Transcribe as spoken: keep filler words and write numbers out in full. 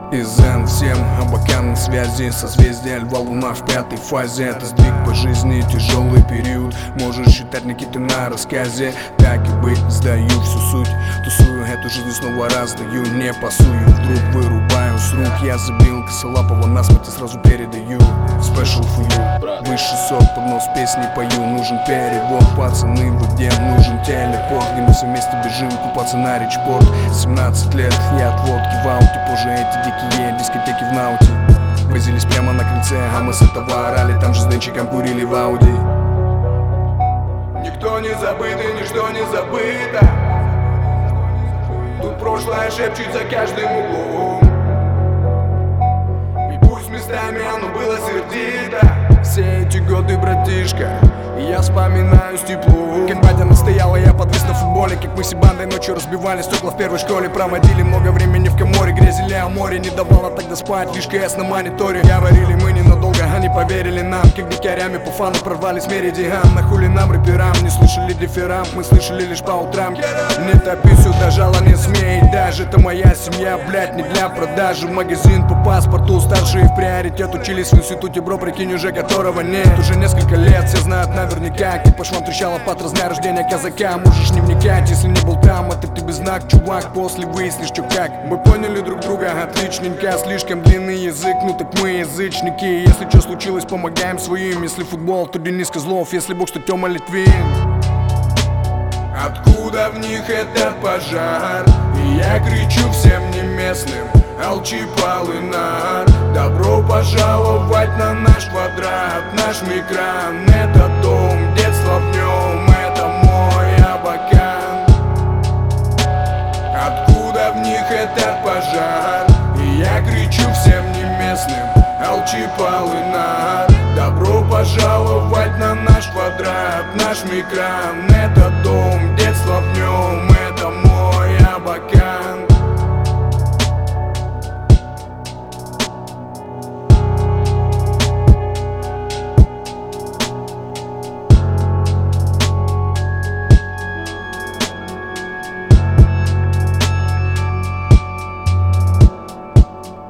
И зен всем абакан на связи. Созвездие льва, луна в пятой фазе. Это сдвиг по жизни, тяжелый период. Можешь считать Никиты на рассказе. Так и быть, сдаю всю суть. Тусую эту жизнь, снова раздаю. Не пасую, вдруг вырубаю с рук. Я забил косолапого насмерть и сразу передаю. Special for you. Высший сорт, под нос песни пою. Нужен перевод, пацаны, вы где? Нужен телепорт, где мы все вместе бежим купаться на речпорт. семнадцать лет, я от водки в ауте. Позже эти дикие дискотеки в науте возились прямо на крыльце, а мы с этого орали. Там же с Денчиком курили в Ауди. Никто не забыт и ничто не забыто. Тут прошлое шепчет за каждым углом. И пусть местами оно было сердито. Все эти годы, братишка, и я вспоминаю с теплом. Как батя настояла, я подвис на футболе. Как мы с бандой ночью разбивали стекла в первой школе. Проводили много времени в коморе, грязили о море. Не давала тогда спать, лишь КС на мониторе. Говорили мы ненадолго, они поверили нам. Как дикарями по фану прорвались меридиан. На хули нам рэперам, не слышали дифферамп. Мы слышали лишь по утрам. Не топи сюда, жало не смей. Даже это моя семья, блять, не для продажи. Магазин по паспорту, старшие в приоритет. Учились в институте, бро, прикинь, уже которого нет. Уже несколько лет, все знают наверняка. Как по швам трещала под размер рождения казака. Можешь не вникать, если не был там. Это тебе знак, чувак, после выяснишь, чё как. Мы поняли друг друга отличненько. Слишком длинный язык, ну так мы язычники. Если что случилось, помогаем своим. Если футбол, то Денис Козлов. Если бог, что Тёма Литвин. Откуда в них этот пожар? И я кричу всем неместным: Алчи-Полынар, добро пожаловать на наш квадрат. Наш микран, это дом, детство в нем, это мой Абакан. Откуда в них этот пожар? И я кричу всем неместным: Алчи-Полынар, добро пожаловать на наш квадрат. Наш микран, это